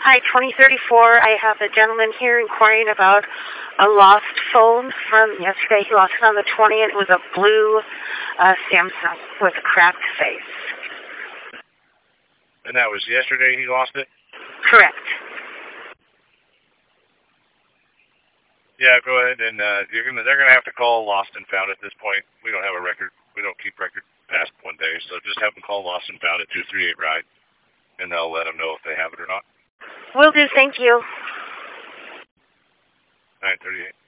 Hi, 2034. I have a gentleman here inquiring about a lost phone from yesterday. He lost it on the 20th. It was a blue Samsung with a cracked face. And that was yesterday he lost it? Correct. Yeah, go ahead, and they're gonna have to call Lost and Found at this point. We don't have a record. We don't keep record past 1 day, so just have them call Lost and Found at 238 Ride, and they'll let them know if they have it or not. Will do. Thank you. 938.